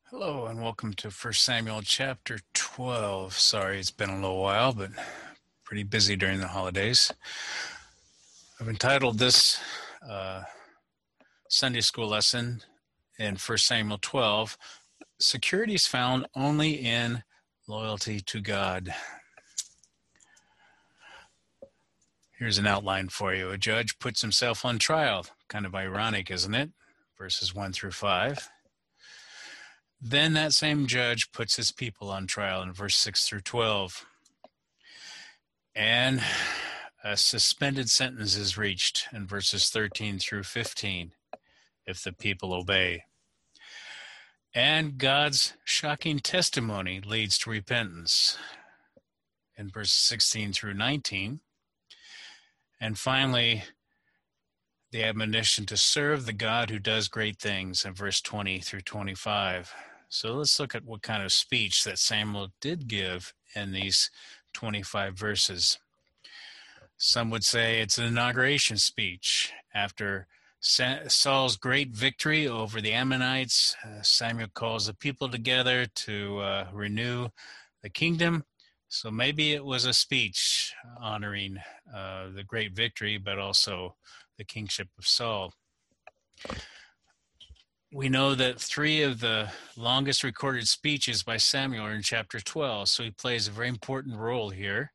Hello and welcome to 1 Samuel chapter 12. Sorry, it's been a little while, but pretty busy during the holidays. I've entitled this Sunday school lesson in 1 Samuel 12, Security is Found Only in Loyalty to God. Here's an outline for you. A judge puts himself on trial. Kind of ironic, isn't it? Verses 1 through 5. Then that same judge puts his people on trial in verse 6 through 12. And a suspended sentence is reached in verses 13 through 15 if the people obey. And God's shocking testimony leads to repentance in verses 16 through 19. And finally, the admonition to serve the God who does great things in verse 20 through 25. So let's look at what kind of speech that Samuel did give in these 25 verses. Some would say it's an inauguration speech. After Saul's great victory over the Ammonites, Samuel calls the people together to renew the kingdom. So maybe it was a speech honoring the great victory, but also the kingship of Saul. We know that 3 of the longest recorded speeches by Samuel are in chapter 12, so he plays a very important role here.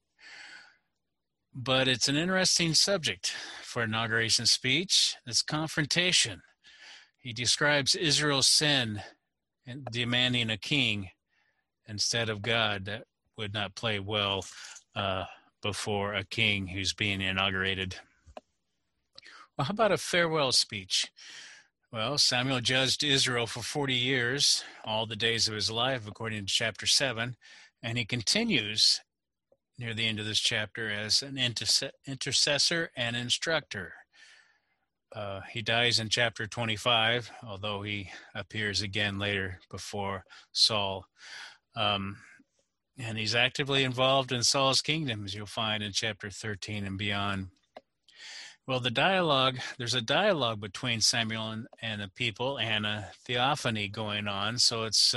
But it's an interesting subject for inauguration speech. It's confrontation. He describes Israel's sin and demanding a king instead of God. That would not play well before a king who's being inaugurated. Well, how about a farewell speech? Well, Samuel judged Israel for 40 years, all the days of his life, according to chapter 7, and he continues near the end of this chapter as an intercessor and instructor. He dies in chapter 25, although he appears again later before Saul. And he's actively involved in Saul's kingdom, as you'll find in chapter 13 and beyond. Well, there's a dialogue between Samuel and the people and a theophany going on. So it's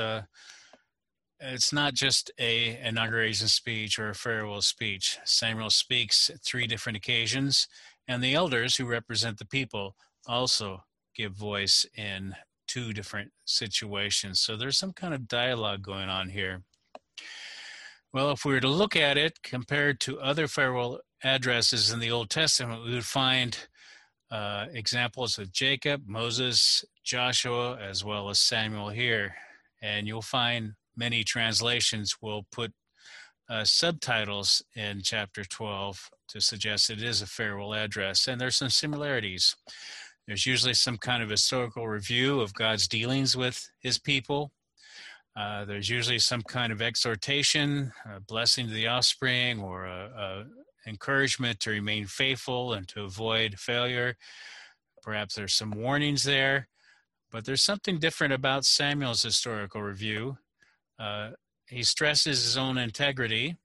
not just an inauguration speech or a farewell speech. Samuel speaks at 3 different occasions, and the elders who represent the people also give voice in 2 different situations. So there's some kind of dialogue going on here. Well, if we were to look at it compared to other farewell addresses in the Old Testament, we would find examples of Jacob, Moses, Joshua, as well as Samuel here. And you'll find many translations will put subtitles in chapter 12 to suggest it is a farewell address. And there's some similarities. There's usually some kind of historical review of God's dealings with his people. There's usually some kind of exhortation, a blessing to the offspring, or a encouragement to remain faithful and to avoid failure. Perhaps there's some warnings there, but there's something different about Samuel's historical review. He stresses his own integrity.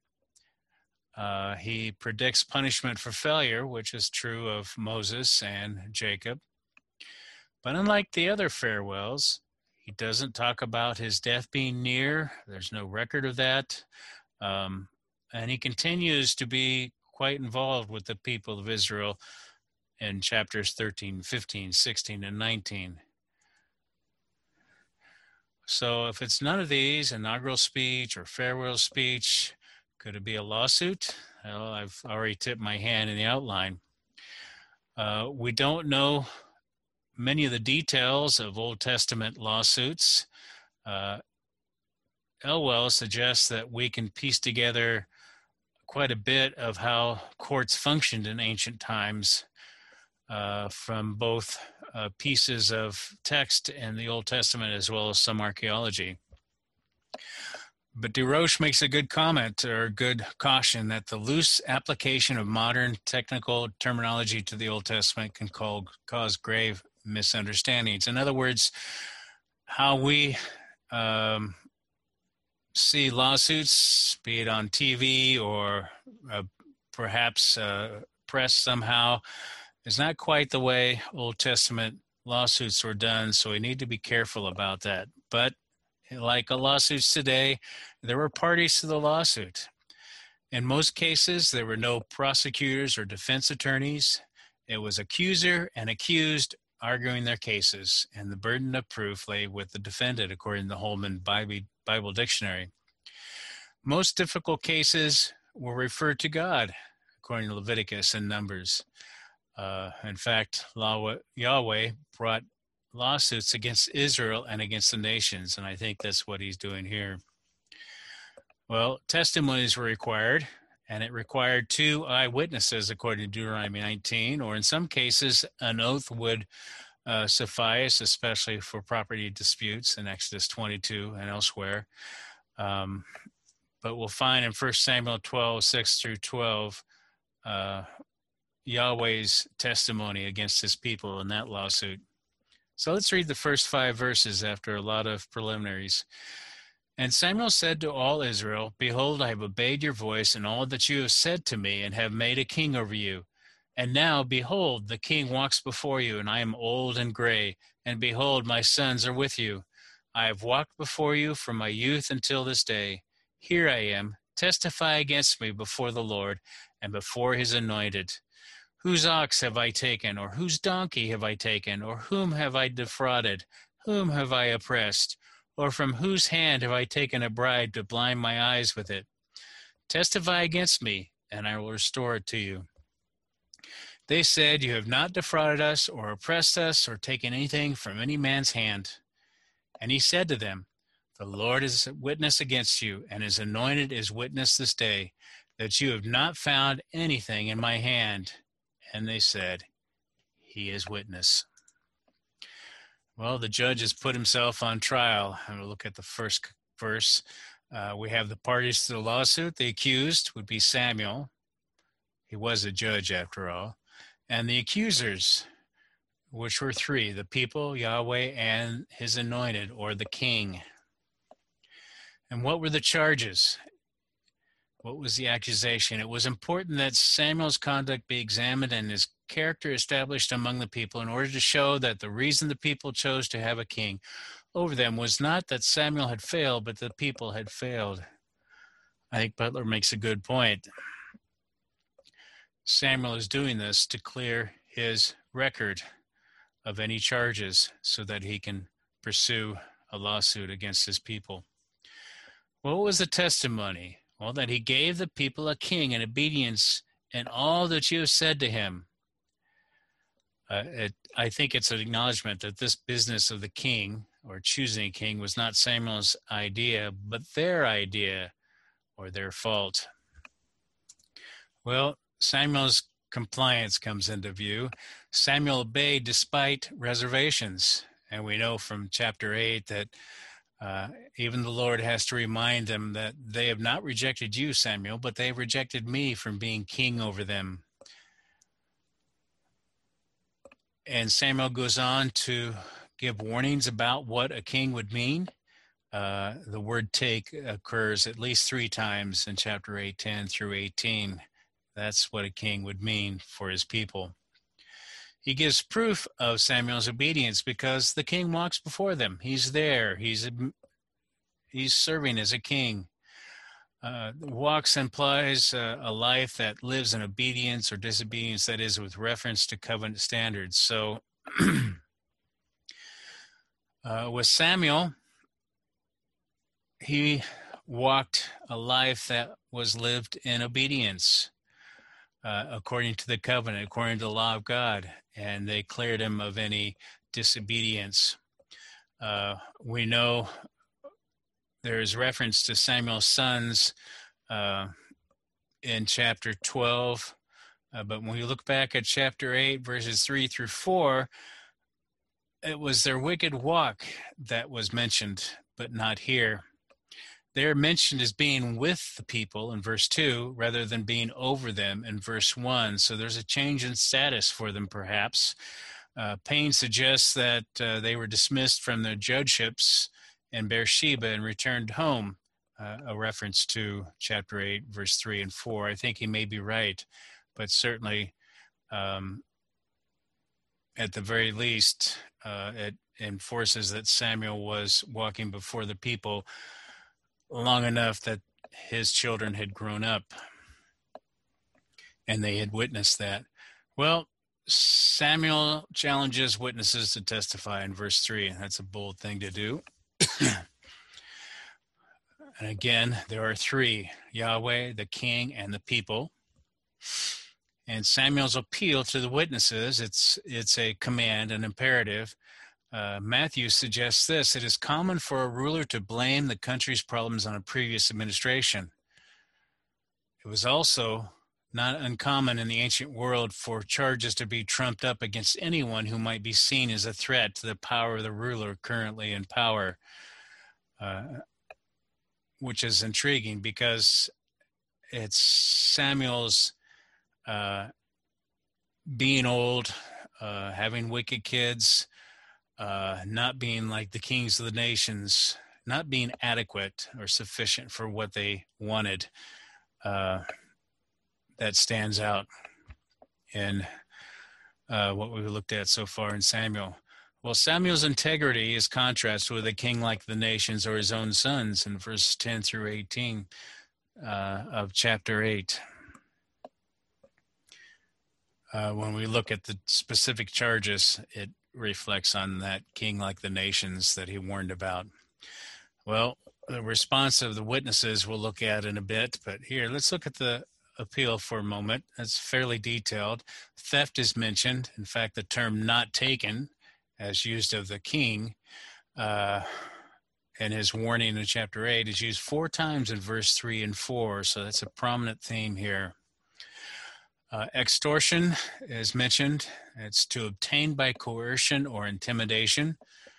He predicts punishment for failure, which is true of Moses and Jacob. But unlike the other farewells, he doesn't talk about his death being near. There's no record of that. And he continues to be quite involved with the people of Israel in chapters 13, 15, 16, and 19. So if it's none of these, inaugural speech or farewell speech, could it be a lawsuit? Well, I've already tipped my hand in the outline. We don't know many of the details of Old Testament lawsuits. Elwell suggests that we can piece together quite a bit of how courts functioned in ancient times from both pieces of text in the Old Testament as well as some archaeology. But DeRoche makes a good comment or good caution that the loose application of modern technical terminology to the Old Testament can cause grave misunderstandings. In other words, how we see lawsuits, be it on TV or perhaps press somehow, is not quite the way Old Testament lawsuits were done, so we need to be careful about that. But Like lawsuits today, there were parties to the lawsuit. In most cases, there were no prosecutors or defense attorneys. It was accuser and accused arguing their cases, and the burden of proof lay with the defendant, according to the Holman Bible Dictionary. Most difficult cases were referred to God, according to Leviticus and Numbers. In fact, Yahweh brought lawsuits against Israel and against the nations, and I think that's what he's doing here. Well, testimonies were required, and it required 2 eyewitnesses, according to Deuteronomy 19, or in some cases, an oath would suffice, especially for property disputes in Exodus 22 and elsewhere. But we'll find in 1 Samuel 12, 6 through 12, Yahweh's testimony against his people in that lawsuit. So let's read the first 5 verses after a lot of preliminaries. And Samuel said to all Israel, behold, I have obeyed your voice and all that you have said to me, and have made a king over you. And now, behold, the king walks before you, and I am old and gray, and behold, my sons are with you. I have walked before you from my youth until this day. Here I am, testify against me before the Lord and before his anointed. Whose ox have I taken, or whose donkey have I taken, or whom have I defrauded? Whom have I oppressed? Or from whose hand have I taken a bribe to blind my eyes with it? Testify against me, and I will restore it to you. They said, you have not defrauded us, or oppressed us, or taken anything from any man's hand. And he said to them, the Lord is witness against you, and his anointed is witness this day, that you have not found anything in my hand. And they said, he is witness. Well, the judge has put himself on trial. I'm going to look at the first verse. We have the parties to the lawsuit. The accused would be Samuel. He was a judge after all. And the accusers, which were 3, the people, Yahweh, and his anointed, or the king. And what were the charges? What was the accusation? It was important that Samuel's conduct be examined and his character established among the people in order to show that the reason the people chose to have a king over them was not that Samuel had failed, but the people had failed. I think Butler makes a good point. Samuel is doing this to clear his record of any charges so that he can pursue a lawsuit against his people. What was the testimony? Well, that he gave the people a king in obedience in all that you have said to him. I think it's an acknowledgement that this business of the king, or choosing a king, was not Samuel's idea, but their idea or their fault. Well, Samuel's compliance comes into view. Samuel obeyed despite reservations. And we know from chapter 8 that even the Lord has to remind them that they have not rejected you, Samuel, but they have rejected me from being king over them. And Samuel goes on to give warnings about what a king would mean. The word take occurs at least 3 times in chapter 8, 10 through 18. That's what a king would mean for his people. He gives proof of Samuel's obedience because the king walks before them. He's there. He's serving as a king. Walks implies a life that lives in obedience or disobedience, that is, with reference to covenant standards. So with Samuel, he walked a life that was lived in obedience according to the covenant, according to the law of God, and they cleared him of any disobedience. We know there is reference to Samuel's sons in chapter 12, but when we look back at chapter 8, verses 3 through 4, it was their wicked walk that was mentioned, but not here. They're mentioned as being with the people in verse 2 rather than being over them in verse 1. So there's a change in status for them, perhaps. Payne suggests that they were dismissed from their judgeships in Beersheba and returned home, a reference to chapter 8, verse 3 and 4. I think he may be right, but certainly at the very least, it enforces that Samuel was walking before the people long enough that his children had grown up and they had witnessed that. Well, Samuel challenges witnesses to testify in verse 3. That's a bold thing to do. And again, there are three: Yahweh, the king, and the people. And Samuel's appeal to the witnesses, it's a command, an imperative. Matthew suggests this: it is common for a ruler to blame the country's problems on a previous administration. It was also not uncommon in the ancient world for charges to be trumped up against anyone who might be seen as a threat to the power of the ruler currently in power, which is intriguing because it's Samuel's being old, having wicked kids, not being like the kings of the nations, not being adequate or sufficient for what they wanted. That stands out in what we've looked at so far in Samuel. Well, Samuel's integrity is contrasted with a king like the nations or his own sons in verse 10 through 18 of chapter 8. When we look at the specific charges, it reflects on that king like the nations that he warned about. Well, the response of the witnesses we'll look at in a bit, but here, let's look at the appeal for a moment. It's fairly detailed. Theft is mentioned. In fact, the term "not taken," as used of the king, and his warning in chapter 8, is used 4 times in verse 3 and 4, so that's a prominent theme here. Extortion is mentioned. It's to obtain by coercion or intimidation.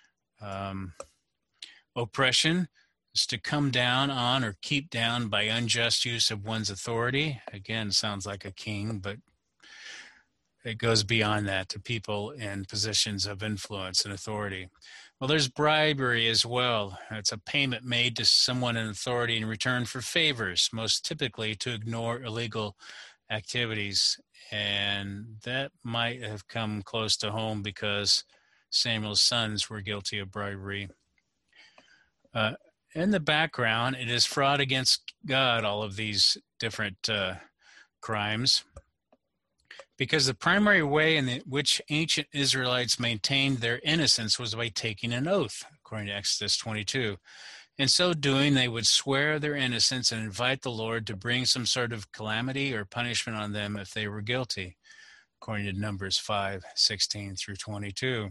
Oppression is to come down on or keep down by unjust use of one's authority. Again, sounds like a king, but it goes beyond that to people in positions of influence and authority. Well, there's bribery as well. It's a payment made to someone in authority in return for favors, most typically to ignore illegal activities. And that might have come close to home because Samuel's sons were guilty of bribery. In the background, it is fraud against God, all of these different crimes, because the primary way in which ancient Israelites maintained their innocence was by taking an oath, according to Exodus 22. In so doing, they would swear their innocence and invite the Lord to bring some sort of calamity or punishment on them if they were guilty, according to Numbers 5:16 through 22.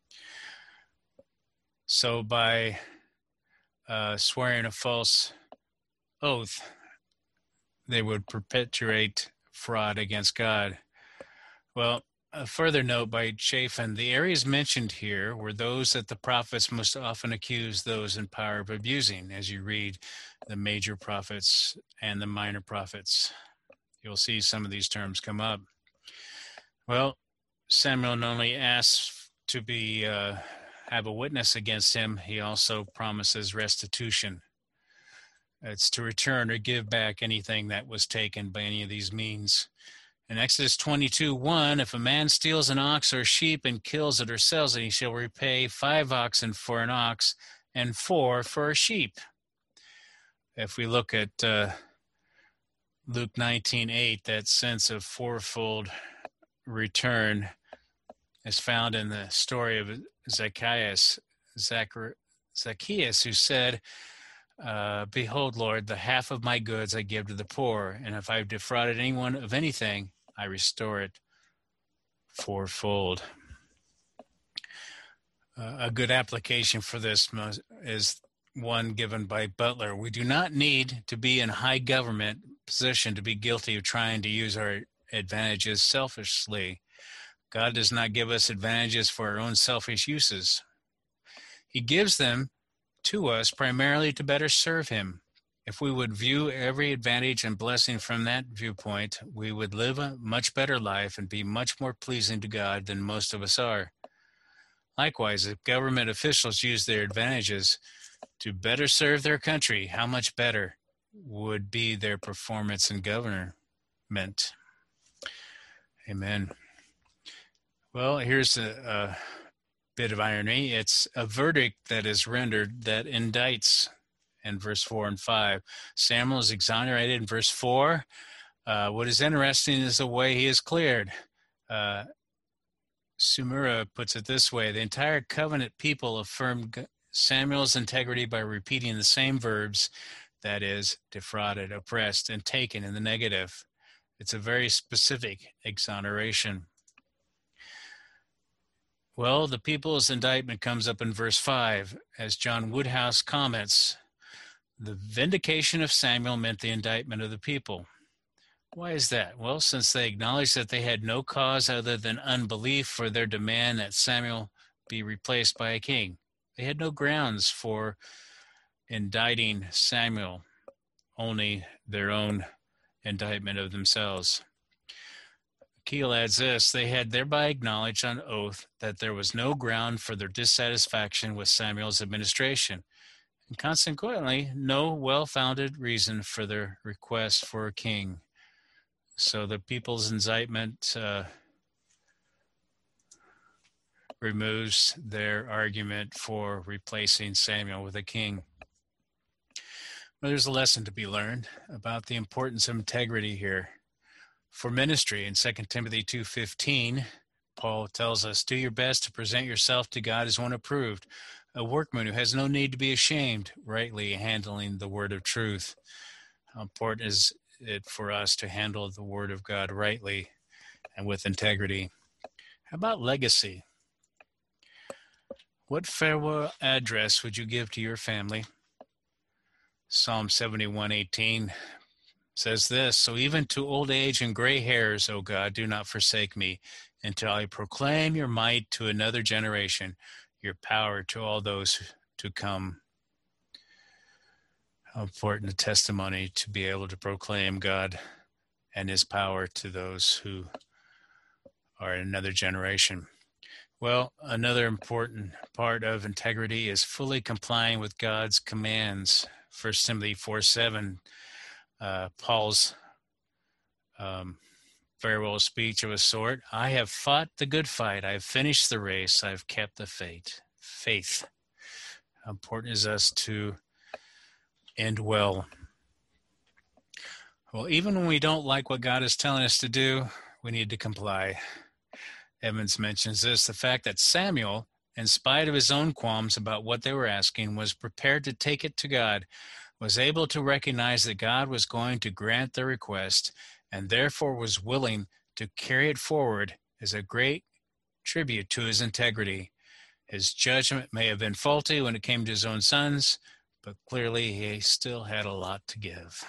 So by swearing a false oath, they would perpetuate fraud against God. Well, a further note by Chafin: the areas mentioned here were those that the prophets most often accused those in power of abusing. As you read the major prophets and the minor prophets, you'll see some of these terms come up. Well, Samuel not only asks to be have a witness against him, he also promises restitution. It's to return or give back anything that was taken by any of these means. In Exodus 22:1, if a man steals an ox or sheep and kills it or sells it, he shall repay 5 oxen for an ox and 4 for a sheep. If we look at Luke 19:8, that sense of fourfold return is found in the story of Zacchaeus, who said, behold, Lord, the half of my goods I give to the poor, and if I've defrauded anyone of anything, I restore it fourfold. A good application for this is one given by Butler. We do not need to be in high government position to be guilty of trying to use our advantages selfishly. God does not give us advantages for our own selfish uses. He gives them to us primarily to better serve him. If we would view every advantage and blessing from that viewpoint, we would live a much better life and be much more pleasing to God than most of us are. Likewise, if government officials use their advantages to better serve their country, how much better would be their performance in government? Amen. Well, here's bit of irony. It's a verdict that is rendered that indicts in verse 4 and 5. Samuel is exonerated in verse 4. What is interesting is the way he is cleared. Sumura puts it this way: the entire covenant people affirmed Samuel's integrity by repeating the same verbs, that is, defrauded, oppressed, and taken in the negative. It's a very specific exoneration. Well, the people's indictment comes up in verse 5. As John Woodhouse comments, the vindication of Samuel meant the indictment of the people. Why is that? Well, since they acknowledged that they had no cause other than unbelief for their demand that Samuel be replaced by a king. They had no grounds for indicting Samuel, only their own indictment of themselves. Keel adds this: they had thereby acknowledged on oath that there was no ground for their dissatisfaction with Samuel's administration, and consequently no well-founded reason for their request for a king. So the people's indictment removes their argument for replacing Samuel with a king. Well, there's a lesson to be learned about the importance of integrity here. For ministry, in 2 Timothy 2:15, Paul tells us, do your best to present yourself to God as one approved, a workman who has no need to be ashamed, rightly handling the word of truth. How important is it for us to handle the word of God rightly and with integrity? How about legacy? What farewell address would you give to your family? Psalm 71:18 says this: so even to old age and gray hairs, O God, do not forsake me, until I proclaim your might to another generation, your power to all those to come. How important a testimony to be able to proclaim God and his power to those who are in another generation. Well, another important part of integrity is fully complying with God's commands. 1 Timothy 4:7, Paul's farewell speech of a sort: I have fought the good fight, I have finished the race, I have kept the faith. How important is us to end well? Well, even when we don't like what God is telling us to do, we need to comply. Evans mentions this: the fact that Samuel, in spite of his own qualms about what they were asking, was prepared to take it to God, was able to recognize that God was going to grant their request, and therefore was willing to carry it forward, is a great tribute to his integrity. His judgment may have been faulty when it came to his own sons, but clearly he still had a lot to give.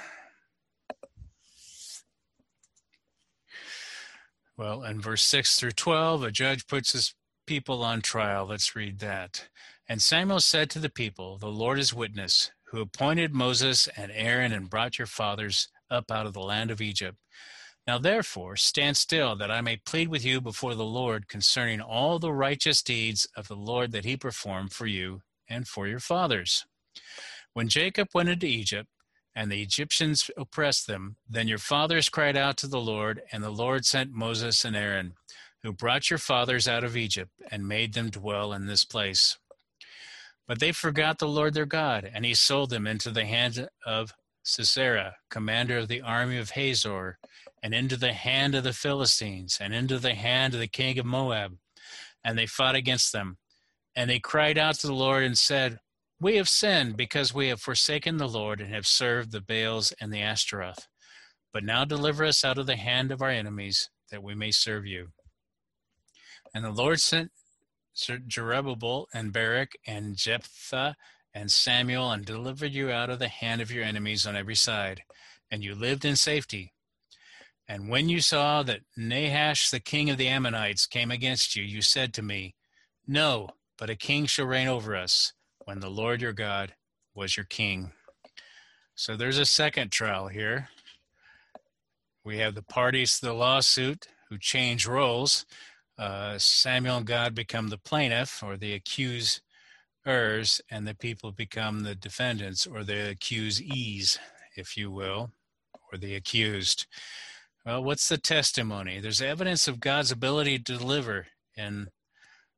Well, in verse 6 through 12, a judge puts his people on trial. Let's read that. And Samuel said to the people, the Lord is witness, who appointed Moses and Aaron and brought your fathers up out of the land of Egypt. Now therefore stand still, that I may plead with you before the Lord concerning all the righteous deeds of the Lord that he performed for you and for your fathers. When Jacob went into Egypt, and the Egyptians oppressed them, then your fathers cried out to the Lord, and the Lord sent Moses and Aaron, who brought your fathers out of Egypt and made them dwell in this place. But they forgot the Lord their God, and he sold them into the hand of Sisera, commander of the army of Hazor, and into the hand of the Philistines, and into the hand of the king of Moab. And they fought against them. And they cried out to the Lord and said, we have sinned because we have forsaken the Lord and have served the Baals and the Ashtaroth. But now deliver us out of the hand of our enemies, that we may serve you. And the Lord sent Zerubbabel and Barak and Jephthah and Samuel, and delivered you out of the hand of your enemies on every side, and you lived in safety. And when you saw that Nahash, the king of the Ammonites, came against you, you said to me, no, but a king shall reign over us, when the Lord your God was your king. So there's a second trial here. We have the parties to the lawsuit who change roles. Samuel and God become the plaintiff, or the accusers, and the people become the defendants, or the accusees, if you will, or the accused. Well, what's the testimony? There's evidence of God's ability to deliver in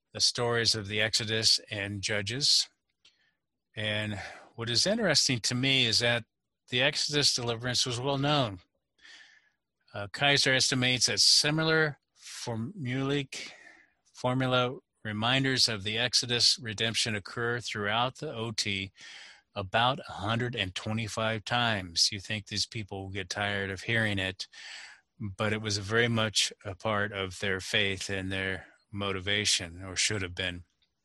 the stories of the Exodus and Judges. And what is interesting to me is that the Exodus deliverance was well known. Kaiser estimates that similar formula reminders of the Exodus redemption occur throughout the OT about 125 times. You think these people will get tired of hearing it, but it was very much a part of their faith and their motivation, or should have been.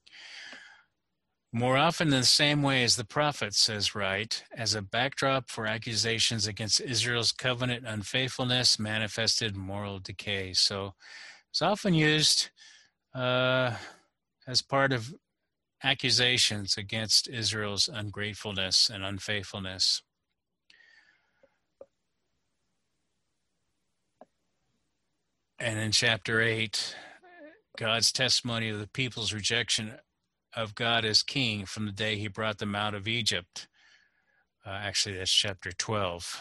More often in the same way as the prophet says, right, as a backdrop for accusations against Israel's covenant unfaithfulness, manifested moral decay. So it's often used as part of accusations against Israel's ungratefulness and unfaithfulness. And in chapter 8, God's testimony of the people's rejection of God as king from the day he brought them out of Egypt. Actually, that's chapter 12.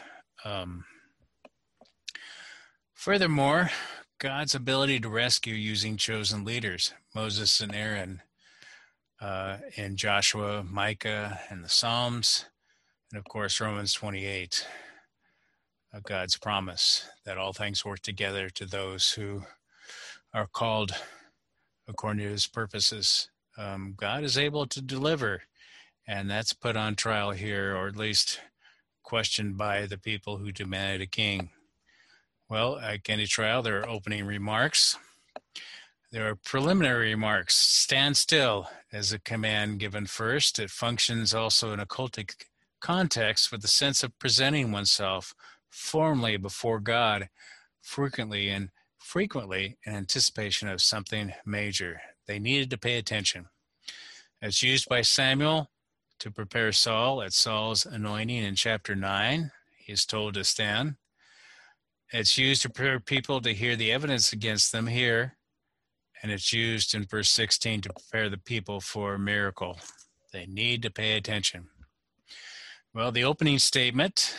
Furthermore, God's ability to rescue using chosen leaders, Moses and Aaron, in Joshua, Micah, and the Psalms, and of course, Romans 28, God's promise that all things work together to those who are called according to his purposes. God is able to deliver, and that's put on trial here, or at least questioned by the people who demanded a king. Well, at any trial, there are opening remarks. There are preliminary remarks. Stand still as a command given first. It functions also in a cultic context with the sense of presenting oneself formally before God, frequently in anticipation of something major. They needed to pay attention. It's used by Samuel to prepare Saul at Saul's anointing in chapter 9. He is told to stand. It's used to prepare people to hear the evidence against them here. And it's used in verse 16 to prepare the people for a miracle. They need to pay attention. Well, the opening statement,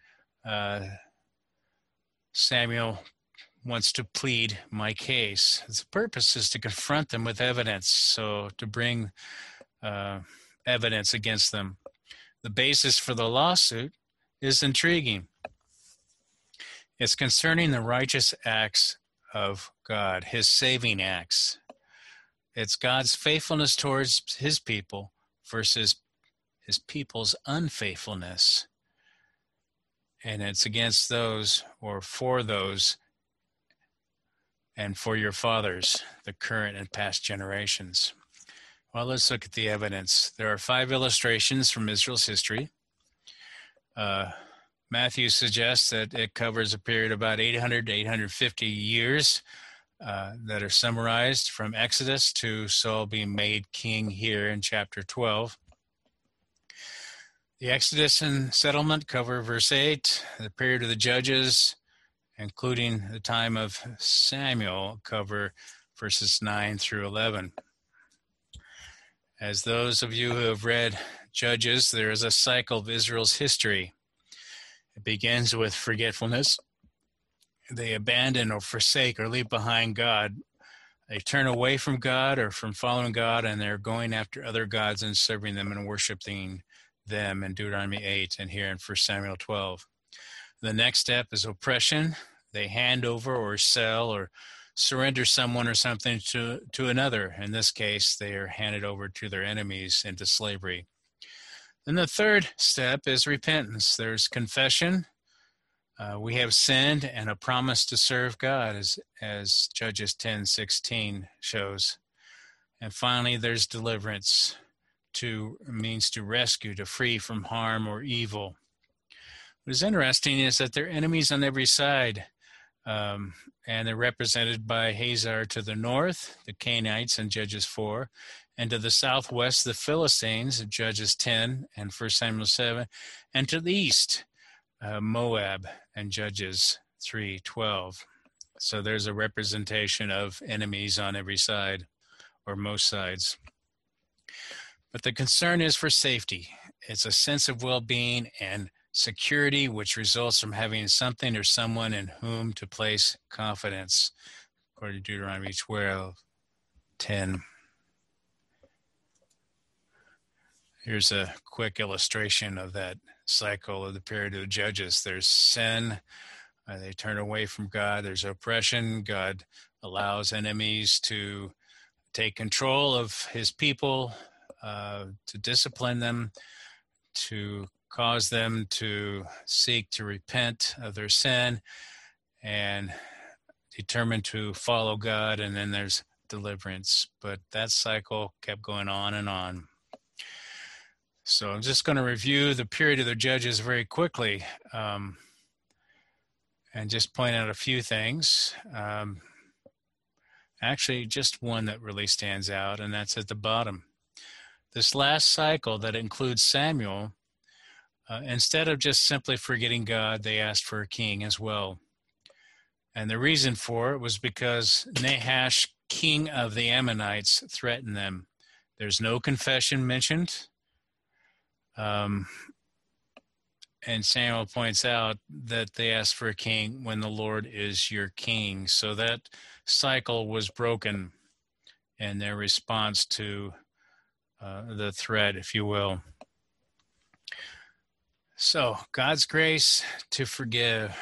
Samuel wants to plead my case. The purpose is to confront them with evidence, so to bring evidence against them. The basis for the lawsuit is intriguing. It's concerning the righteous acts of God, his saving acts. It's God's faithfulness towards his people versus his people's unfaithfulness. And it's against those, or for those, and for your fathers, the current and past generations. Well, let's look at the evidence. There are 5 illustrations from Israel's history. Matthew suggests that it covers a period of about 800 to 850 years that are summarized from Exodus to Saul being made king here in chapter 12. The Exodus and settlement cover verse 8, the period of the Judges, including the time of Samuel, cover verses 9 through 11. As those of you who have read Judges, there is a cycle of Israel's history. It begins with forgetfulness. They abandon or forsake or leave behind God. They turn away from God or from following God, and they're going after other gods and serving them and worshiping them in Deuteronomy 8 and here in 1 Samuel 12. The next step is oppression. They hand over or sell or surrender someone or something to another. In this case, they are handed over to their enemies into slavery. Then the third step is repentance. There's confession. We have sinned, and a promise to serve God, as Judges 10:16 shows. And finally, there's deliverance. Means to rescue, to free from harm or evil. What is interesting is that they're enemies on every side, and they're represented by Hazar to the north, the Canaanites in Judges 4, and to the southwest, the Philistines in Judges 10 and 1 Samuel 7, and to the east, Moab and Judges 3:12. So there's a representation of enemies on every side, or most sides. But the concern is for safety. It's a sense of well-being and security, which results from having something or someone in whom to place confidence, according to Deuteronomy 12:10. Here's a quick illustration of that cycle of the period of the judges. There's sin. They turn away from God. There's oppression. God allows enemies to take control of his people, to discipline them, to cause them to seek to repent of their sin and determined to follow God. And then there's deliverance. But that cycle kept going on and on. So I'm just going to review the period of the judges very quickly, and just point out a few things. Actually, just one that really stands out, and that's at the bottom. This last cycle that includes Samuel, instead of just simply forgetting God, they asked for a king as well. And the reason for it was because Nahash, king of the Ammonites, threatened them. There's no confession mentioned. And Samuel points out that they asked for a king when the Lord is your king. So that cycle was broken in their response to the threat, if you will. So God's grace to forgive.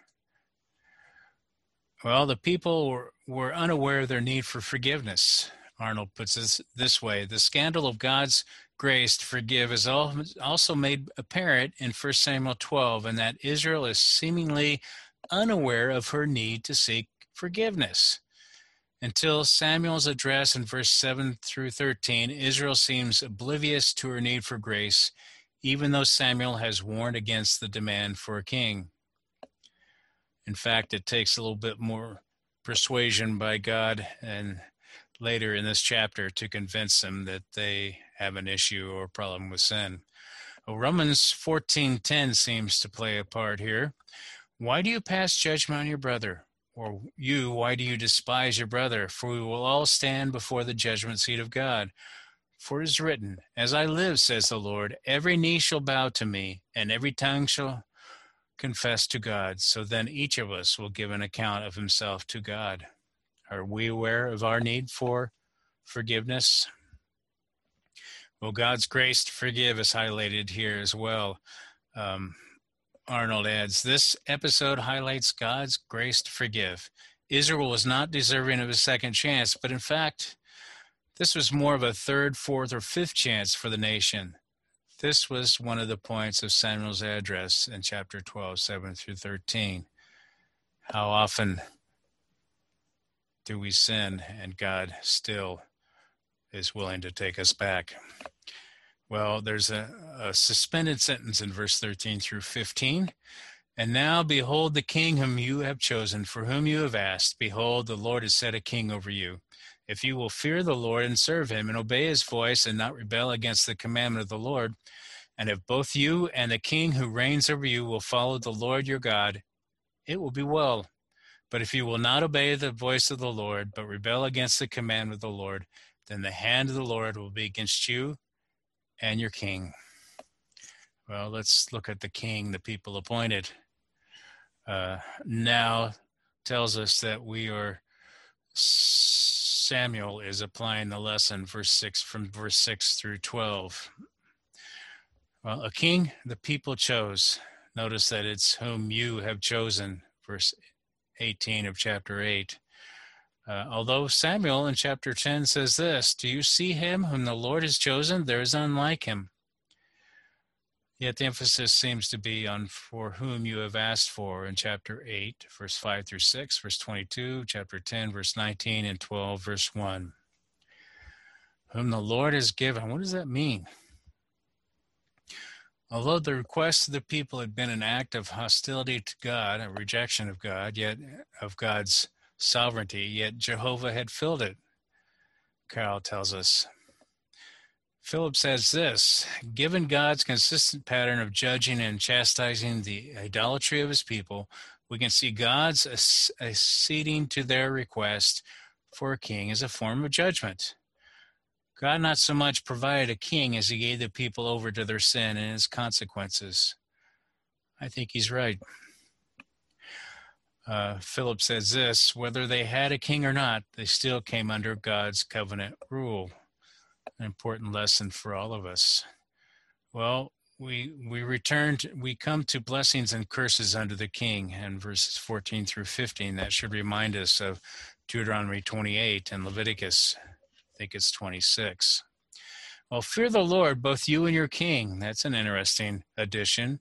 Well, the people were unaware of their need for forgiveness. Arnold puts it this way: the scandal of God's grace to forgive is also made apparent in 1 Samuel 12, and that Israel is seemingly unaware of her need to seek forgiveness. Until Samuel's address in verse 7 through 13, Israel seems oblivious to her need for grace, even though Samuel has warned against the demand for a king. In fact, it takes a little bit more persuasion by God and later in this chapter to convince them that they have an issue or problem with sin. Well, Romans 14:10 seems to play a part here. Why do you pass judgment on your brother? Or you, why do you despise your brother? For we will all stand before the judgment seat of God. For it is written, as I live, says the Lord, every knee shall bow to me, and every tongue shall confess to God. So then each of us will give an account of himself to God. Are we aware of our need for forgiveness? Well, God's grace to forgive is highlighted here as well. Arnold adds, this episode highlights God's grace to forgive. Israel was not deserving of a second chance, but in fact, this was more of a third, fourth, or fifth chance for the nation. This was one of the points of Samuel's address in chapter 12, 7 through 13. How often do we sin and God still is willing to take us back? Well, there's a suspended sentence in verse 13 through 15. And now, behold, the king whom you have chosen, for whom you have asked. Behold, the Lord has set a king over you. If you will fear the Lord and serve him and obey his voice and not rebel against the commandment of the Lord, and if both you and the king who reigns over you will follow the Lord your God, it will be well. But if you will not obey the voice of the Lord, but rebel against the commandment of the Lord, then the hand of the Lord will be against you and your king. Well, let's look at the king the people appointed. Now tells us that Samuel is applying the lesson from verse 6 through 12. Well, a king the people chose. Notice that it's whom you have chosen, verse 18 of chapter 8. Although Samuel in chapter 10 says this, do you see him whom the Lord has chosen? There is none like him. Yet the emphasis seems to be on for whom you have asked for in chapter 8, verse 5 through 6, verse 22, chapter 10, verse 19, and 12, verse 1. Whom the Lord has given. What does that mean? Although the request of the people had been an act of hostility to God, a rejection of God, yet of God's sovereignty, yet Jehovah had filled it, Carol tells us. Philip says this, given God's consistent pattern of judging and chastising the idolatry of his people, we can see God's acceding to their request for a king as a form of judgment. God not so much provided a king as he gave the people over to their sin and its consequences. I think he's right. Philip says this, whether they had a king or not, they still came under God's covenant rule. An important lesson for all of us. Well, we come to blessings and curses under the king, and verses 14 through 15. That should remind us of Deuteronomy 28 and Leviticus, I think it's 26. Well, fear the Lord, both you and your king. That's an interesting addition.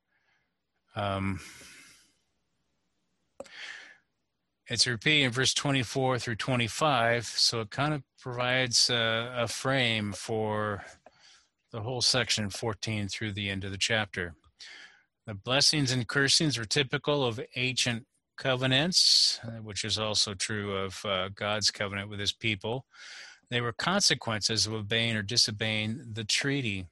It's repeated in verse 24 through 25, so it kind of provides a frame for the whole section 14 through the end of the chapter. The blessings and cursings are typical of ancient covenants, which is also true of God's covenant with his people. They were consequences of obeying or disobeying the treaty.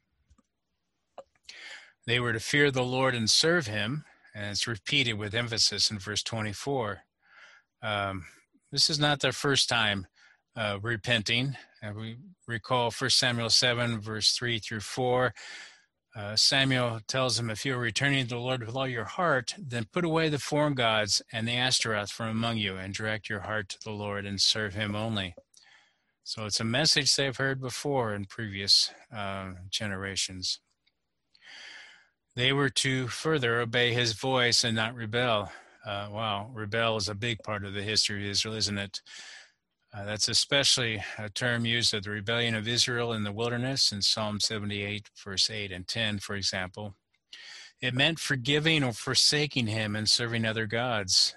They were to fear the Lord and serve him, and it's repeated with emphasis in verse 24. This is not their first time repenting. We recall 1 Samuel 7, verse 3 through 4. Samuel tells him, if you are returning to the Lord with all your heart, then put away the foreign gods and the Ashtaroth from among you, and direct your heart to the Lord and serve him only. So it's a message they've heard before in previous generations. They were to further obey his voice and not rebel. Rebel is a big part of the history of Israel, isn't it? That's especially a term used of the rebellion of Israel in the wilderness in Psalm 78, verse 8 and 10, for example. It meant forgiving or forsaking him and serving other gods.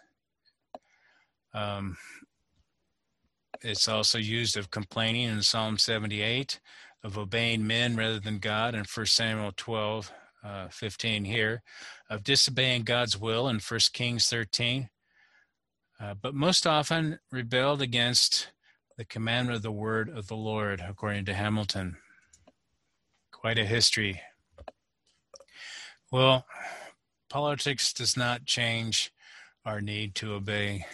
It's also used of complaining in Psalm 78, of obeying men rather than God in 1 Samuel 12, 15 here, of disobeying God's will in 1 Kings 13, but most often rebelled against the commandment of the word of the Lord, according to Hamilton. Quite a history. Well, politics does not change our need to obey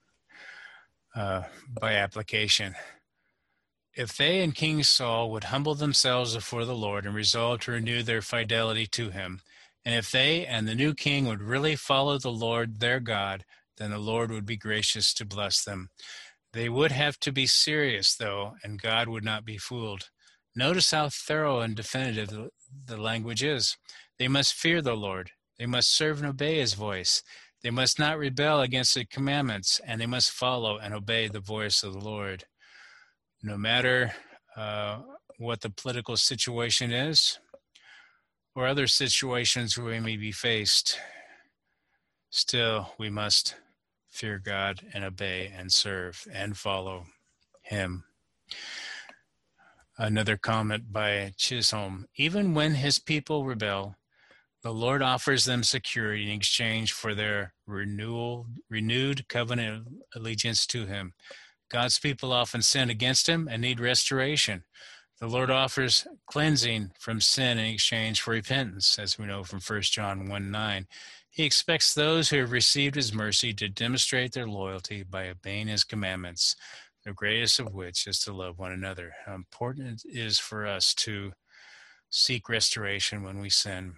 by application. If they and King Saul would humble themselves before the Lord and resolve to renew their fidelity to him, and if they and the new king would really follow the Lord their God, then the Lord would be gracious to bless them. They would have to be serious, though, and God would not be fooled. Notice how thorough and definitive the language is. They must fear the Lord. They must serve and obey his voice. They must not rebel against the commandments, and they must follow and obey the voice of the Lord. No matter what the political situation is or other situations where we may be faced, still we must fear God and obey and serve and follow him. Another comment by Chisholm. Even when his people rebel, the Lord offers them security in exchange for their renewed covenant allegiance to him. God's people often sin against him and need restoration. The Lord offers cleansing from sin in exchange for repentance, as we know from 1 John 1:9. He expects those who have received his mercy to demonstrate their loyalty by obeying his commandments, the greatest of which is to love one another. How important it is for us to seek restoration when we sin.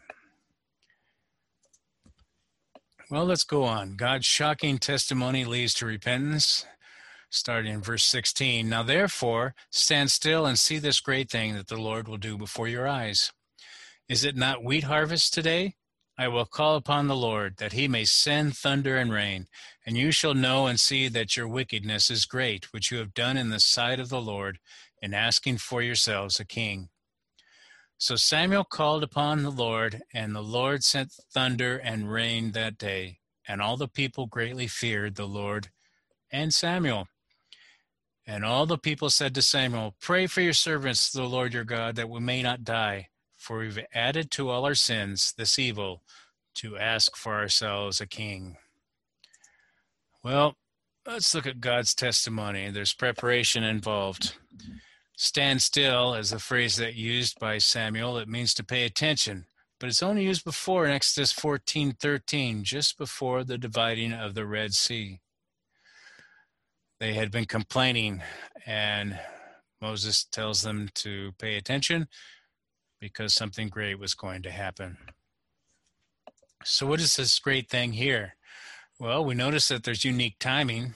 Well, let's go on. God's shocking testimony leads to repentance, starting in verse 16. Now, therefore, stand still and see this great thing that the Lord will do before your eyes. Is it not wheat harvest today? I will call upon the Lord, that he may send thunder and rain, and you shall know and see that your wickedness is great, which you have done in the sight of the Lord, in asking for yourselves a king. So Samuel called upon the Lord, and the Lord sent thunder and rain that day, and all the people greatly feared the Lord and Samuel. And all the people said to Samuel, pray for your servants to the Lord your God, that we may not die, for we've added to all our sins this evil, to ask for ourselves a king. Well, let's look at God's testimony. There's preparation involved. Stand still is a phrase that used by Samuel. It means to pay attention, but it's only used before in Exodus 14:13, just before the dividing of the Red Sea. They had been complaining, and Moses tells them to pay attention because something great was going to happen. So what is this great thing here? Well, we notice that there's unique timing.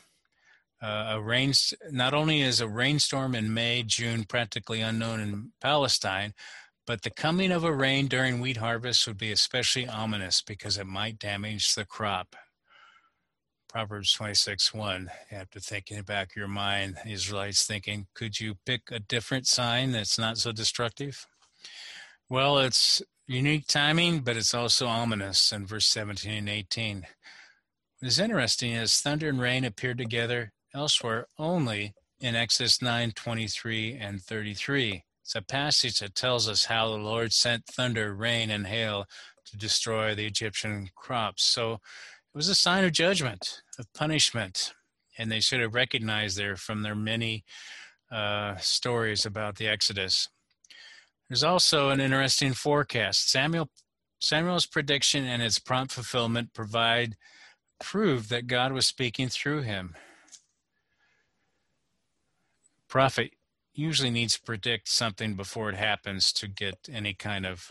Not only is a rainstorm in May, June practically unknown in Palestine, But the coming of a rain during wheat harvest would be especially ominous because it might damage the crop. Proverbs 26:1. After thinking back of your mind, the Israelites thinking, could you pick a different sign that's not so destructive? Well, it's unique timing, but it's also ominous in verse 17 and 18. What is interesting is thunder and rain appear together elsewhere only in Exodus 9:23 and 33. It's a passage that tells us how the Lord sent thunder, rain, and hail to destroy the Egyptian crops. So it was a sign of judgment, of punishment, and they should have recognized there from their many stories about the Exodus. There's also an interesting forecast. Samuel's prediction and its prompt fulfillment proved that God was speaking through him. Prophet usually needs to predict something before it happens to get any kind of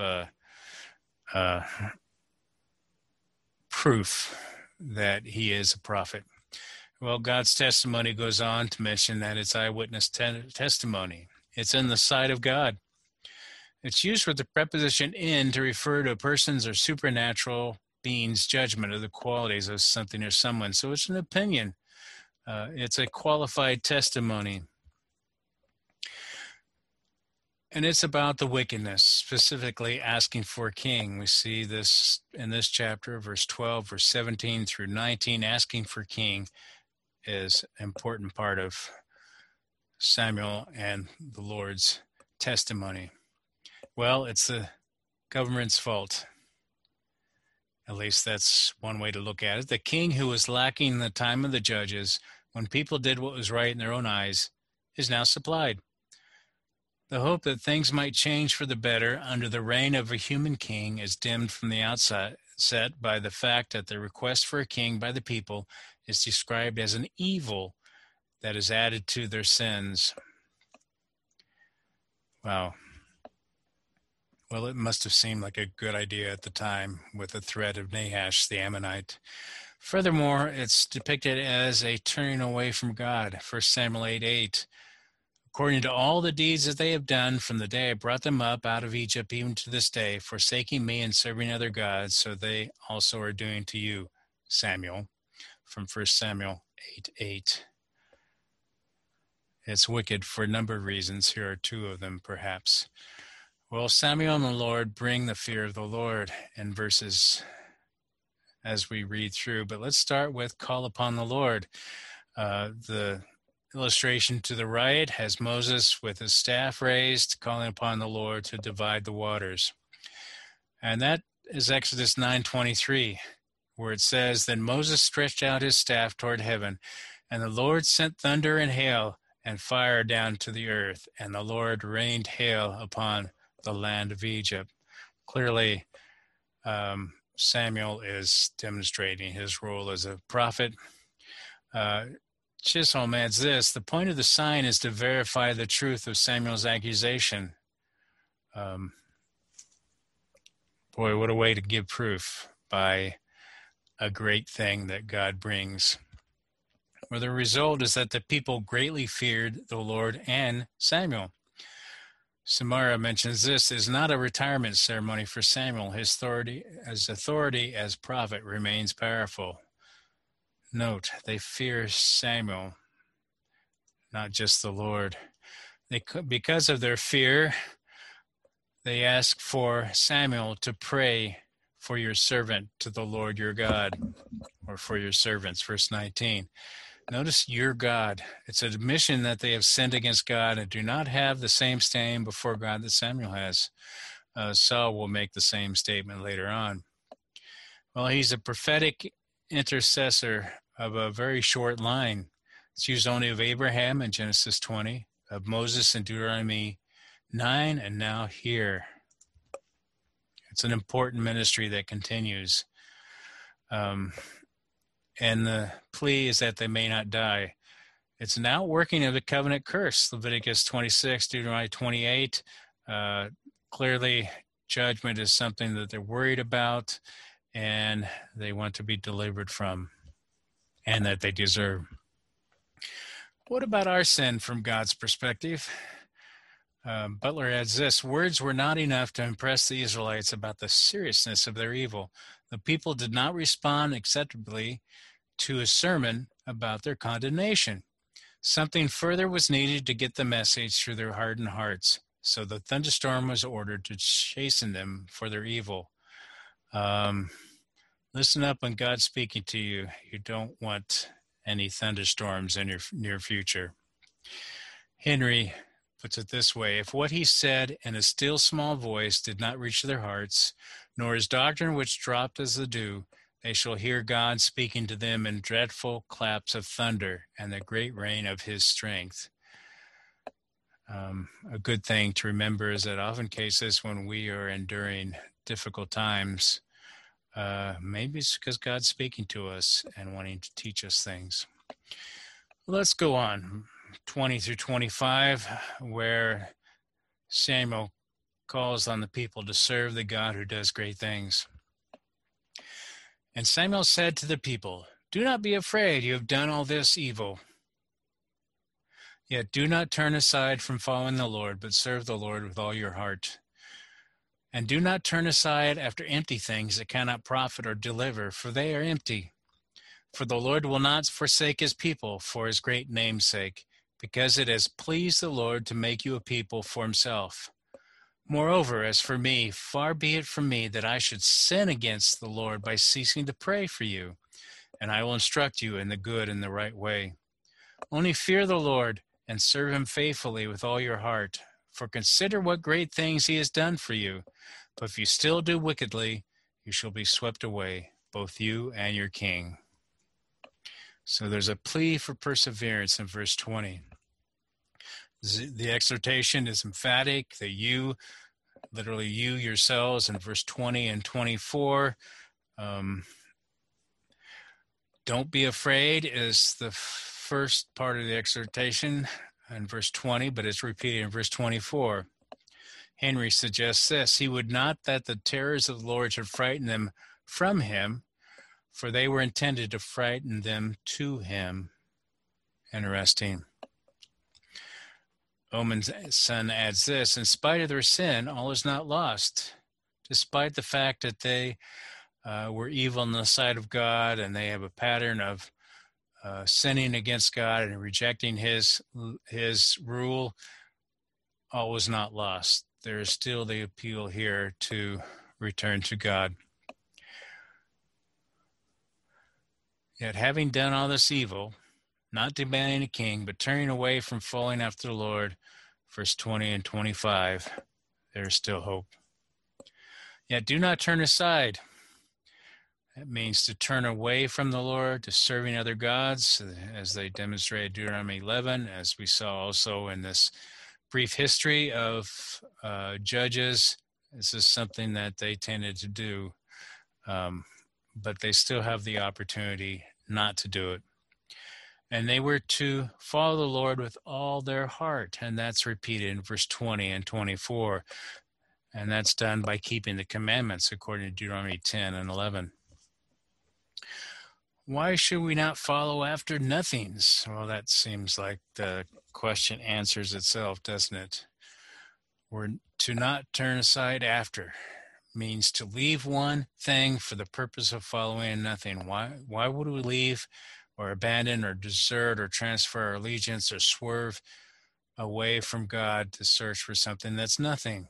proof that he is a prophet. Well, God's testimony goes on to mention that it's eyewitness testimony. It's in the sight of God. It's used with the preposition in to refer to a person's or supernatural being's judgment of the qualities of something or someone. So it's an opinion. It's a qualified testimony. And it's about the wickedness, specifically asking for a king. We see this in this chapter, verse 12, verse 17 through 19. Asking for a king is an important part of Samuel and the Lord's testimony. Well, it's the government's fault. At least that's one way to look at it. The king who was lacking in the time of the judges, when people did what was right in their own eyes, is now supplied. The hope that things might change for the better under the reign of a human king is dimmed from the outset by the fact that the request for a king by the people is described as an evil that is added to their sins. Wow. Well, it must have seemed like a good idea at the time with the threat of Nahash the Ammonite. Furthermore, it's depicted as a turning away from God. 1 Samuel 8:8. According to all the deeds that they have done from the day I brought them up out of Egypt, even to this day, forsaking me and serving other gods, so they also are doing to you, Samuel, from 1 Samuel 8:8. It's wicked for a number of reasons. Here are two of them, perhaps. Well, Samuel and the Lord bring the fear of the Lord in verses as we read through. But let's start with call upon the Lord. The illustration to the right has Moses with his staff raised, calling upon the Lord to divide the waters. And that is Exodus 9:23, where it says, Then Moses stretched out his staff toward heaven, and the Lord sent thunder and hail and fire down to the earth, and the Lord rained hail upon the land of Egypt. Clearly, Samuel is demonstrating his role as a prophet. Chisholm adds this, the point of the sign is to verify the truth of Samuel's accusation. Boy, what a way to give proof by a great thing that God brings. Well, the result is that the people greatly feared the Lord and Samuel. Samara mentions this is not a retirement ceremony for Samuel. His authority as prophet remains powerful. Note, they fear Samuel, not just the Lord. Because of their fear, they ask for Samuel to pray for your servant to the Lord your God, or for your servants, verse 19. Notice your God. It's an admission that they have sinned against God and do not have the same standing before God that Samuel has. Saul will make the same statement later on. Well, he's a prophetic intercessor of a very short line. It's used only of Abraham in Genesis 20, of Moses in Deuteronomy 9, and now here. It's an important ministry that continues. And the plea is that they may not die. It's an outworking of the covenant curse, Leviticus 26, Deuteronomy 28. Clearly, judgment is something that they're worried about and they want to be delivered from and that they deserve. What about our sin from God's perspective? Butler adds this: words were not enough to impress the Israelites about the seriousness of their evil. The people did not respond acceptably to a sermon about their condemnation. Something further was needed to get the message through their hardened hearts. So the thunderstorm was ordered to chasten them for their evil. Listen up when God's speaking to you. You don't want any thunderstorms in your near future. Henry puts it this way: if what he said in a still small voice did not reach their hearts, nor his doctrine which dropped as the dew, they shall hear God speaking to them in dreadful claps of thunder and the great rain of his strength. A good thing to remember is that often cases when we are enduring difficult times, maybe it's because God's speaking to us and wanting to teach us things. Let's go on. 20 through 25, where Samuel calls on the people to serve the God who does great things. And Samuel said to the people, "Do not be afraid, you have done all this evil. Yet do not turn aside from following the Lord, but serve the Lord with all your heart. And do not turn aside after empty things that cannot profit or deliver, for they are empty. For the Lord will not forsake his people for his great name's sake, because it has pleased the Lord to make you a people for himself. Moreover, as for me, far be it from me that I should sin against the Lord by ceasing to pray for you, and I will instruct you in the good and the right way. Only fear the Lord and serve him faithfully with all your heart, for consider what great things he has done for you. But if you still do wickedly, you shall be swept away, both you and your king." So there's a plea for perseverance in verse 20. The exhortation is emphatic. The you, literally you yourselves, in verse 20 and 24. Don't be afraid is the first part of the exhortation in verse 20, but it's repeated in verse 24. Henry suggests this: he would not that the terrors of the Lord should frighten them from him, for they were intended to frighten them to him. Interesting. Oman's son adds this: in spite of their sin, all is not lost. Despite the fact that they were evil in the sight of God and they have a pattern of sinning against God and rejecting his rule, all was not lost. There is still the appeal here to return to God. Yet having done all this evil, not demanding a king, but turning away from following after the Lord, verse 20 and 25, there is still hope. Yet do not turn aside. That means to turn away from the Lord, to serving other gods, as they demonstrated Deuteronomy 11, as we saw also in this brief history of Judges. This is something that they tended to do, but they still have the opportunity not to do it. And they were to follow the Lord with all their heart, and that's repeated in verse 20 and 24. And that's done by keeping the commandments, according to Deuteronomy 10 and 11. Why should we not follow after nothings? Well, that seems like the question answers itself, doesn't it? We're to not turn aside after means to leave one thing for the purpose of following nothing. Why would we leave or abandon or desert or transfer our allegiance or swerve away from God to search for something that's nothing?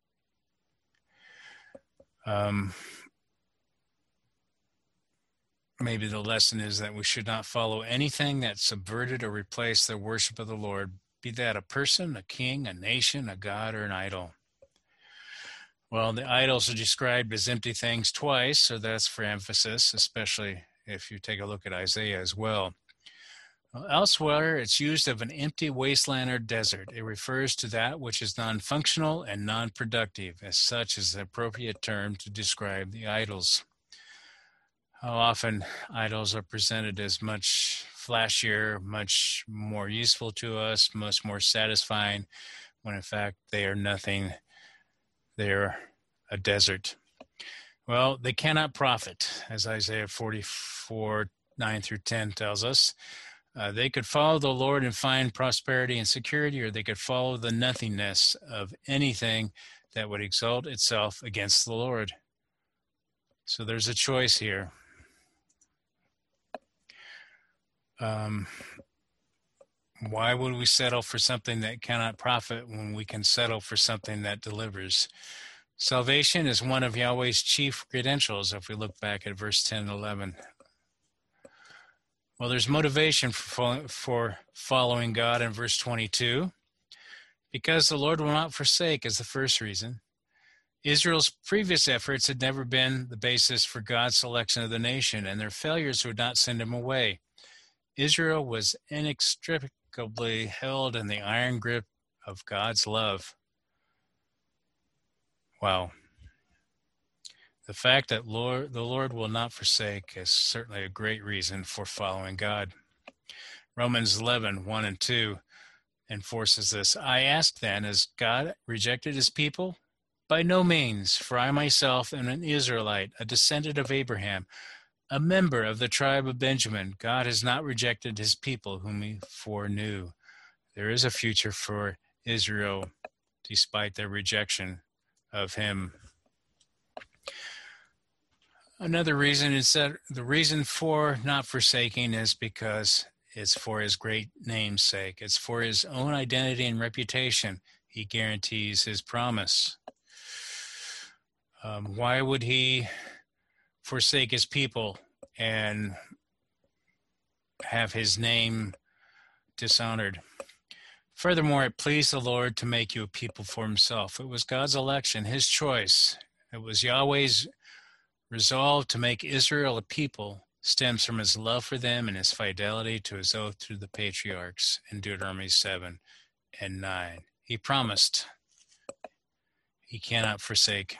Maybe the lesson is that we should not follow anything that subverted or replaced the worship of the Lord, be that a person, a king, a nation, a god, or an idol. Well, the idols are described as empty things twice, so that's for emphasis, especially if you take a look at Isaiah as well. Elsewhere, it's used of an empty wasteland or desert. It refers to that which is non-functional and non-productive. As such, is the appropriate term to describe the idols. How often idols are presented as much flashier, much more useful to us, much more satisfying, when in fact they are nothing. They're a desert. Well, they cannot profit, as Isaiah 44, 9 through 10 tells us. They could follow the Lord and find prosperity and security, or they could follow the nothingness of anything that would exalt itself against the Lord. So there's a choice here. Why would we settle for something that cannot profit when we can settle for something that delivers? Salvation is one of Yahweh's chief credentials, if we look back at verse 10 and 11. Well, there's motivation for following God in verse 22. Because the Lord will not forsake is the first reason. Israel's previous efforts had never been the basis for God's selection of the nation, and their failures would not send him away. Israel was inextricably held in the iron grip of God's love. Wow. The fact that the Lord will not forsake is certainly a great reason for following God. Romans 11, 1 and 2 enforces this. I ask then, has God rejected his people? By no means, for I myself am an Israelite, a descendant of Abraham, a member of the tribe of Benjamin. God has not rejected his people whom he foreknew. There is a future for Israel despite their rejection of him. Another reason is that the reason for not forsaking is because it's for his great name's sake. It's for his own identity and reputation. He guarantees his promise. Why would he forsake his people and have his name dishonored? Furthermore, it pleased the Lord to make you a people for himself. It was God's election, his choice. It was Yahweh's resolve to make Israel a people stems from his love for them and his fidelity to his oath to the patriarchs in Deuteronomy 7 and 9. He promised he cannot forsake.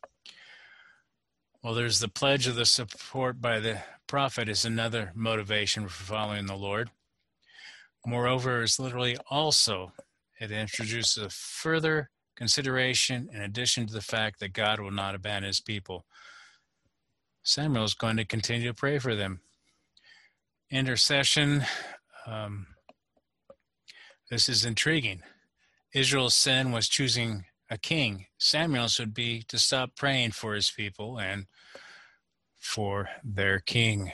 Well, there's the pledge of the support by the prophet is another motivation for following the Lord. Moreover, is literally also, it introduces a further consideration in addition to the fact that God will not abandon his people. Samuel is going to continue to pray for them. Intercession, this is intriguing. Israel's sin was choosing a king. Samuel's would be to stop praying for his people and for their king.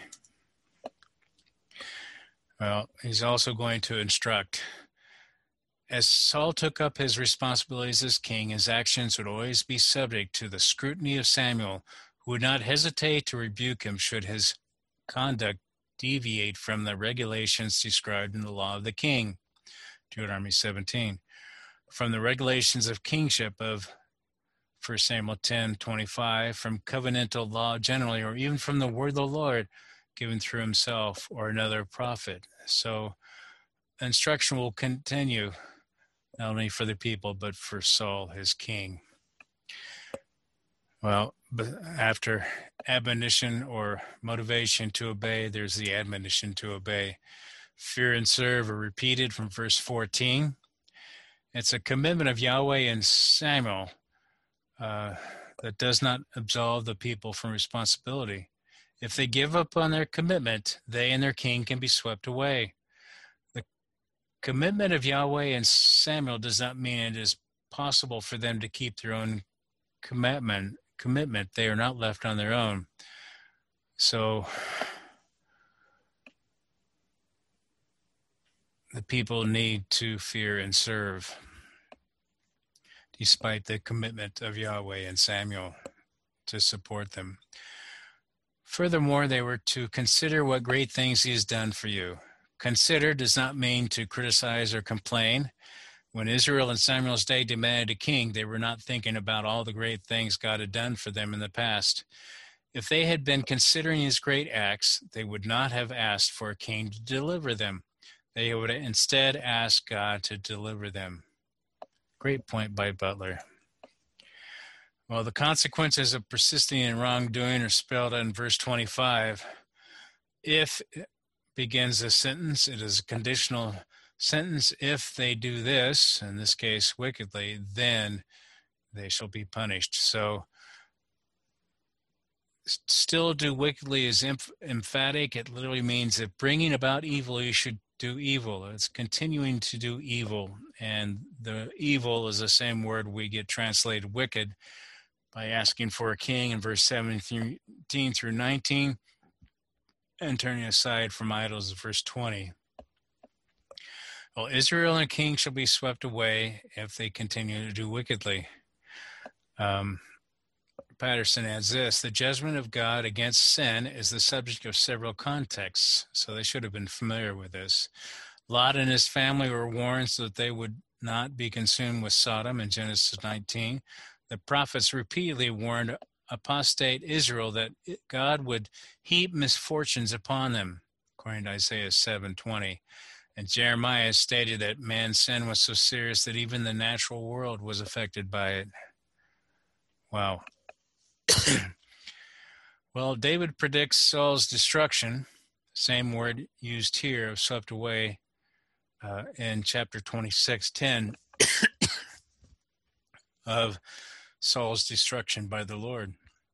Well, he's also going to instruct. As Saul took up his responsibilities as king, his actions would always be subject to the scrutiny of Samuel, who would not hesitate to rebuke him should his conduct deviate from the regulations described in the law of the king, Deuteronomy 17, from the regulations of kingship of 1 Samuel 10:25, from covenantal law generally, or even from the word of the Lord given through himself or another prophet. So instruction will continue not only for the people, but for Saul, his king. Well, but after admonition or motivation to obey, there's the admonition to obey. Fear and serve are repeated from verse 14. It's a commitment of Yahweh and Samuel that does not absolve the people from responsibility. If they give up on their commitment, they and their king can be swept away. The commitment of Yahweh and Samuel does not mean it is possible for them to keep their own commitment. They are not left on their own. So the people need to fear and serve despite the commitment of Yahweh and Samuel to support them. Furthermore, they were to consider what great things he has done for you. Consider does not mean to criticize or complain. When Israel in Samuel's day demanded a king, they were not thinking about all the great things God had done for them in the past. If they had been considering his great acts, they would not have asked for a king to deliver them. They would instead ask God to deliver them. Great point by Butler. Well, the consequences of persisting in wrongdoing are spelled out in verse 25. If begins a sentence, it is a conditional sentence. If they do this, in this case wickedly, then they shall be punished. So still do wickedly is emphatic. It literally means that bringing about evil, you should do evil. It's continuing to do evil. And the evil is the same word we get translated wicked by asking for a king in verse 17 through 19 and turning aside from idols in verse 20. Well, Israel and a king shall be swept away if they continue to do wickedly. Patterson adds this: the judgment of God against sin is the subject of several contexts, so they should have been familiar with this. Lot and his family were warned so that they would not be consumed with Sodom in Genesis 19. The prophets repeatedly warned apostate Israel that God would heap misfortunes upon them, according to Isaiah 7:20. And Jeremiah stated that man's sin was so serious that even the natural world was affected by it. Wow. Well, David predicts Saul's destruction, same word used here of swept away in chapter 26:10 of Saul's destruction by the Lord.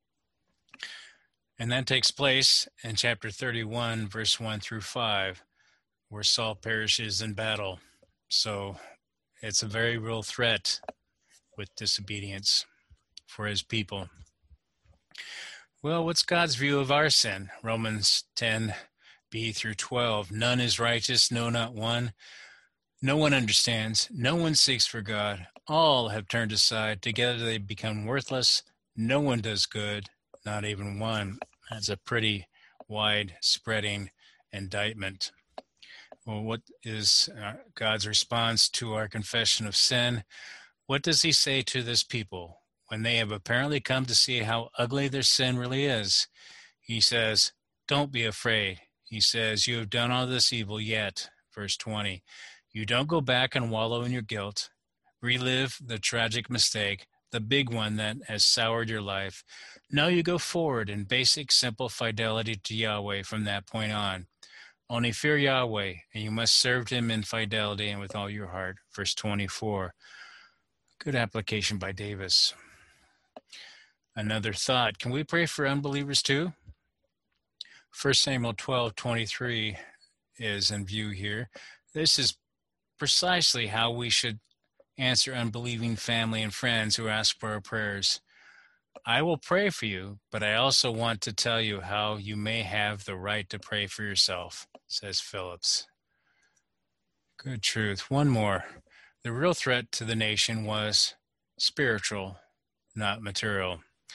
And that takes place in chapter 31, verse 1 through 5, where Saul perishes in battle. So it's a very real threat with disobedience for his people. Well, what's God's view of our sin? Romans 10b through 12. None is righteous, no, not one. No one understands. No one seeks for God. All have turned aside. Together they become worthless. No one does good, not even one. That's a pretty wide-spreading indictment. Well, what is God's response to our confession of sin? What does he say to this people when they have apparently come to see how ugly their sin really is? He says, don't be afraid. He says, you have done all this evil yet. Verse 20, you don't go back and wallow in your guilt. Relive the tragic mistake, the big one that has soured your life. No, you go forward in basic, simple fidelity to Yahweh from that point on. Only fear Yahweh, and you must serve him in fidelity and with all your heart. Verse 24. Good application by Davis. Another thought, can we pray for unbelievers too? 1 Samuel 12:23 is in view here. This is precisely how we should answer unbelieving family and friends who ask for our prayers. I will pray for you, but I also want to tell you how you may have the right to pray for yourself, says Phillips. Good truth. One more. The real threat to the nation was spiritual, not material.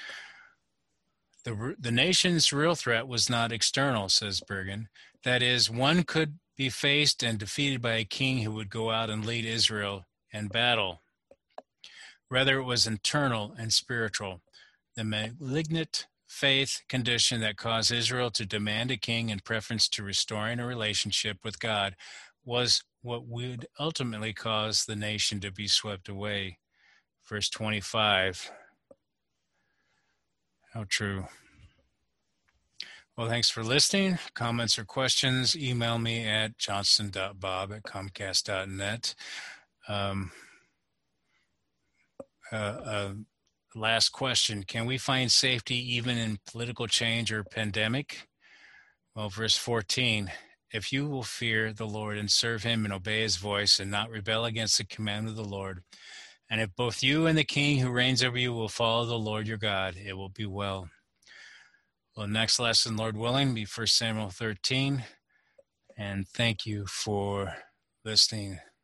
The nation's real threat was not external, says Bergen. That is, one could be faced and defeated by a king who would go out and lead Israel in battle. Rather, it was internal and spiritual. The malignant faith condition that caused Israel to demand a king in preference to restoring a relationship with God was what would ultimately cause the nation to be swept away. Verse 25. How true. Well, thanks for listening. Comments or questions, email me at johnson.bob@comcast.net. Last question, can we find safety even in political change or pandemic? Well, verse 14, if you will fear the Lord and serve him and obey his voice and not rebel against the command of the Lord, and if both you and the king who reigns over you will follow the Lord your God, it will be well. Well, next lesson, Lord willing, be 1 Samuel 13. And thank you for listening.